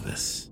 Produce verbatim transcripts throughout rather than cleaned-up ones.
Elvis.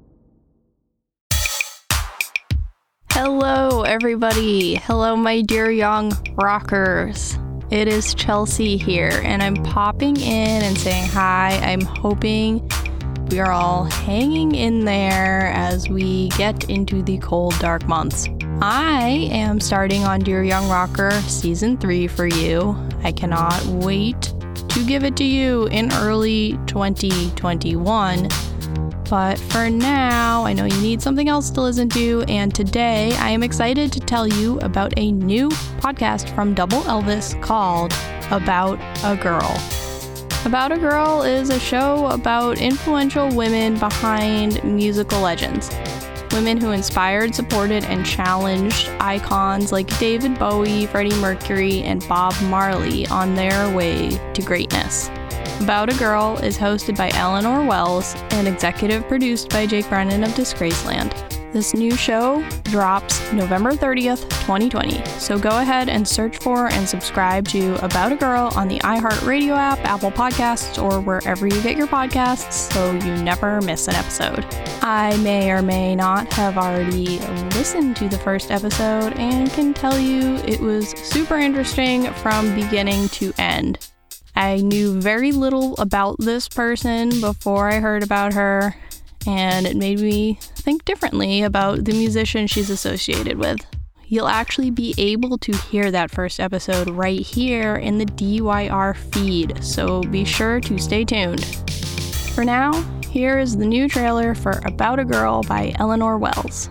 Hello, everybody. Hello, my dear young rockers. It is Chelsea here, and I'm popping in and saying hi. I'm hoping we are all hanging in there as we get into the cold, dark months. I am starting on Dear Young Rocker Season three for you. I cannot wait to give it to you in early twenty twenty-one. But for now, I know you need something else to listen to, and today I am excited to tell you about a new podcast from Double Elvis called About a Girl. About a Girl is a show about influential women behind musical legends. Women who inspired, supported, and challenged icons like David Bowie, Freddie Mercury, and Bob Marley on their way to greatness. About a Girl is hosted by Eleanor Wells and executive produced by Jake Brennan of Disgraceland. This new show drops November thirtieth, twenty twenty, so go ahead and search for and subscribe to About a Girl on the iHeartRadio app, Apple Podcasts, or wherever you get your podcasts so you never miss an episode. I may or may not have already listened to the first episode and can tell you it was super interesting from beginning to end. I knew very little about this person before I heard about her, and it made me think differently about the musician she's associated with. You'll actually be able to hear that first episode right here in the D Y R feed, so be sure to stay tuned. For now, here is the new trailer for About a Girl by Eleanor Wells.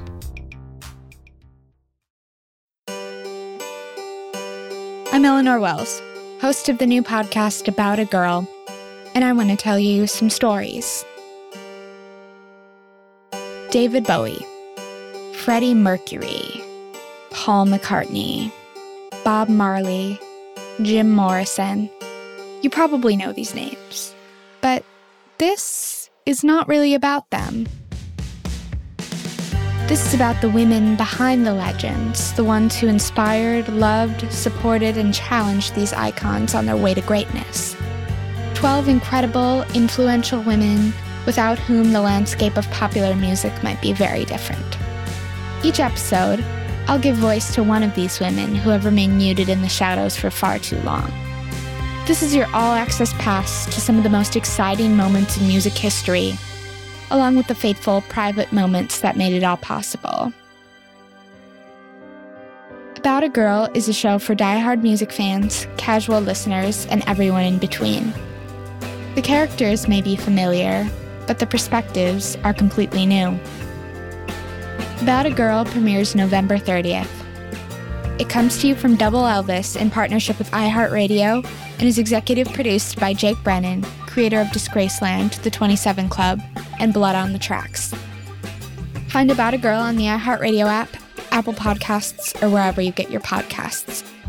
I'm Eleanor Wells, host of the new podcast About a Girl, and I want to tell you some stories. David Bowie, Freddie Mercury, Paul McCartney, Bob Marley, Jim Morrison. You probably know these names, but this is not really about them. This is about the women behind the legends, the ones who inspired, loved, supported, and challenged these icons on their way to greatness. Twelve incredible, influential women without whom the landscape of popular music might be very different. Each episode, I'll give voice to one of these women who have remained muted in the shadows for far too long. This is your all-access pass to some of the most exciting moments in music history, along with the fateful private moments that made it all possible. About a Girl is a show for diehard music fans, casual listeners, and everyone in between. The characters may be familiar, but the perspectives are completely new. About a Girl premieres November thirtieth. It comes to you from Double Elvis in partnership with iHeartRadio and is executive produced by Jake Brennan, creator of Disgraceland, The twenty-seven Club, and Blood on the Tracks. Find About a Girl on the iHeartRadio app, Apple Podcasts, or wherever you get your podcasts.